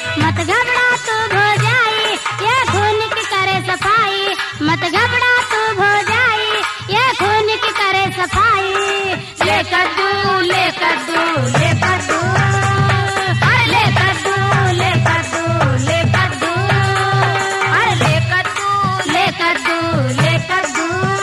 मत घबरा तू भौजाई ये खून की करे सफाई, मत घबरा तू भौजाई ये खून की करे सफाई। ले कद्दू ले कद्दू ले कद्दू, अरे ले कद्दू ले कद्दू ले कद्दू, अरे ले कद्दू ले कद्दू ले कद्दू।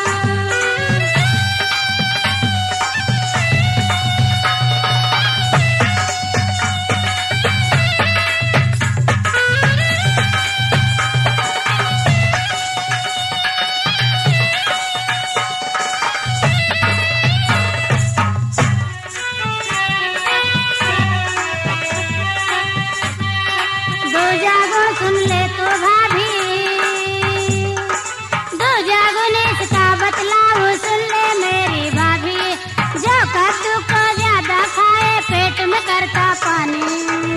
सुन ले तो भाभी दो जागोने का बतलाऊ, सुन ले मेरी भाभी, जो कद्दू को ज्यादा खाए पेट में करता पानी।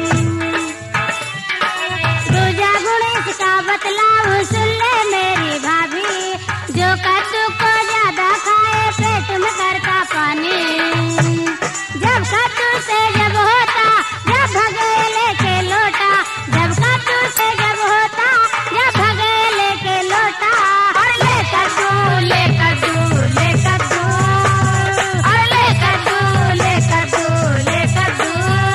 दो जागोने का बतलाऊ, सुन ले मेरी भाभी, जो कद्दू को ज्यादा खाए पेट में करता पानी। जब कद्दू से जब होता जब भगे लेके लोटा, जब कद्दू से जब होता जब भगे लेके लोटा। और ले कद्दू ले कद्दू ले कद्दू, और ले कद्दू ले कद्दू ले कद्दू।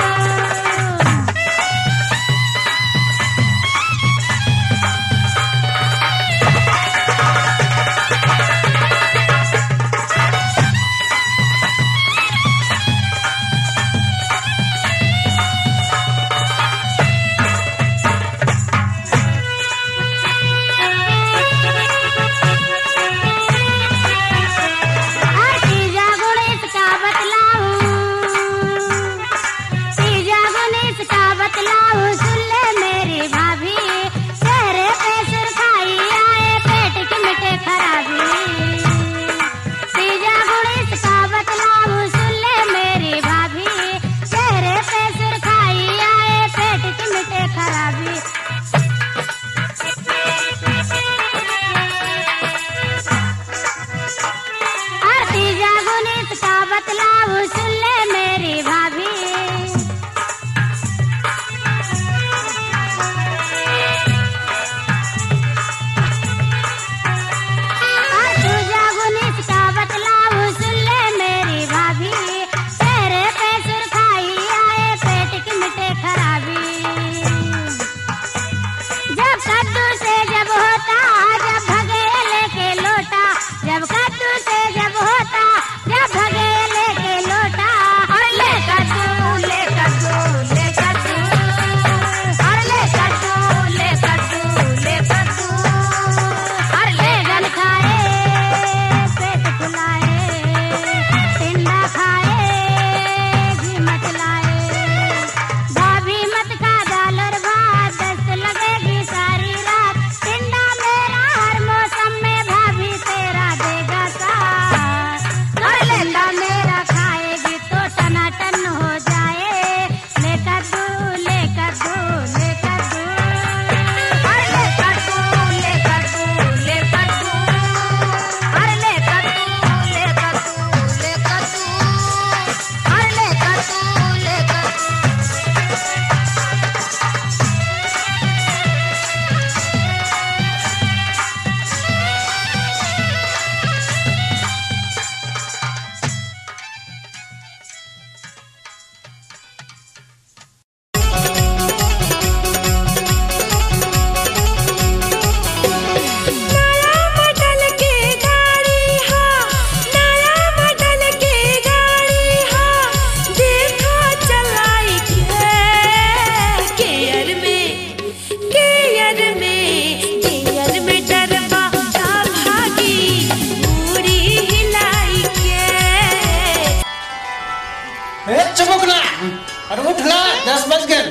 अरे उठला 10 बज गए।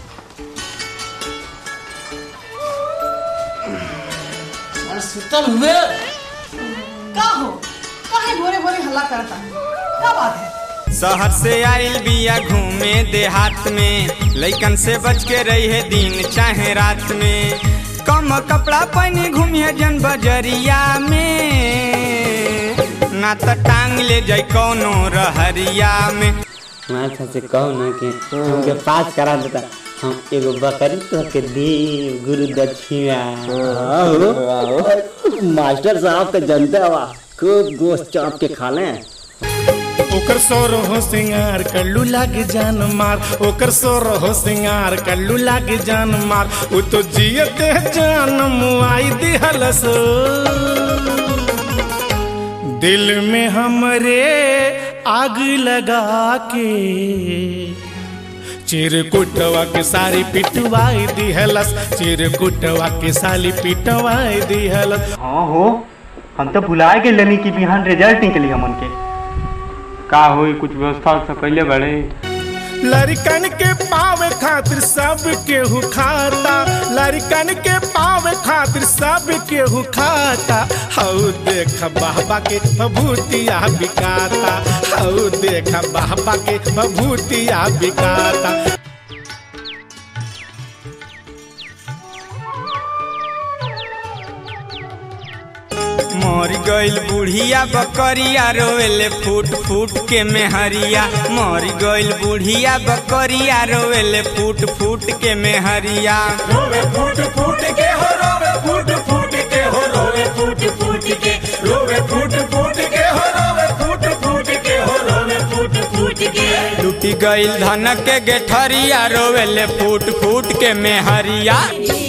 सुतल हुए का हो काहे भोरे भोरे हल्ला करता क्या बात है? शहर से आइल बिया घूमे देहात में, लइकन से बच के रही है दिन चाहे रात में। कम कपड़ा पहनी घूमिए जन बजरिया में, ना तो टांग ले जाए कौनो रहरिया में। माथा से कहो ना कि हमके पास करा देता हम एगो बकरी तो के दी गुरु दक्षिणा। मास्टर साहब के जनता वा खूब गोश्त चाप के खा लें। ओकर सोर हो सिंगार कल्लू लाग जान मार, ओकर सोर हो सिंगार कल्लू लाग जान मार। वो तो जियते जान मुआई दिहलस, दिल में हमरे आग लगा के चिरकुटवा के सारी पिटवाई दिहलस, चिरकुटवा के साली पिटवाई दिहलस। हाँ हो, हम तो भुला गए लनी की बिहान रिजल्ट निकली हमन के। का होई कुछ व्यवस्था से कैले बड़े। लड़कन के पावे खातिर सब केहू खाता, लड़कन के पावे खातिर सब केहू खाता। हऊ देख बाबा के भभूतिया बिकाता, हऊ देख बाबा के भभूतिया बिकाता। मर गइल बुढ़िया बकरिया रोवेले फूट फूट के मेहरिया, मर गइल बुढ़िया बकरिया रोवेले फूट फूट के मेहरिया। रोवे फूट फूट के हो, रोवे फूट फूट के हो, रोवे फूट फूट के, रोवे फूट फूट के हो, रोवे फूट फूट के हो, रोवे फूट फूट के। लुटी गइल धन के गेठरिया रोवेले फूट फूट के मेहरिया।